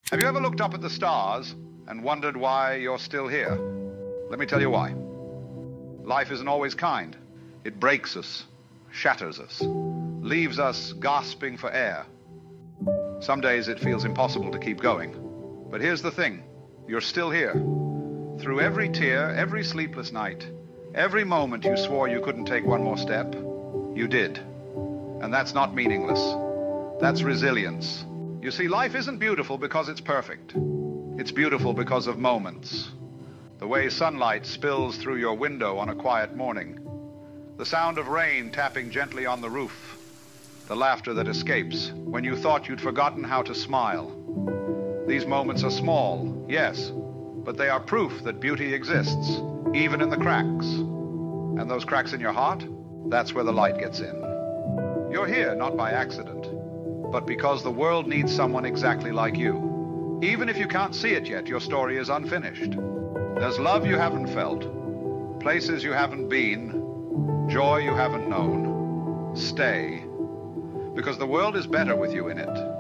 Have you ever looked up at the stars and wondered why you're still here? Let me tell you why. Life isn't always kind. It breaks us, shatters us, leaves us gasping for air. Some days it feels impossible to keep going. But here's the thing, you're still here. Through every tear, every sleepless night, every moment you swore you couldn't take one more step, you did. And that's not meaningless. That's resilience. You see, life isn't beautiful because it's perfect. It's beautiful because of moments. The way sunlight spills through your window on a quiet morning. The sound of rain tapping gently on the roof. The laughter that escapes when you thought you'd forgotten how to smile. These moments are small, yes, but they are proof that beauty exists, even in the cracks. And those cracks in your heart, that's where the light gets in. You're here not by accident, but because the world needs someone exactly like you. Even if you can't see it yet, your story is unfinished. There's love you haven't felt, places you haven't been, joy you haven't known. Stay, because the world is better with you in it.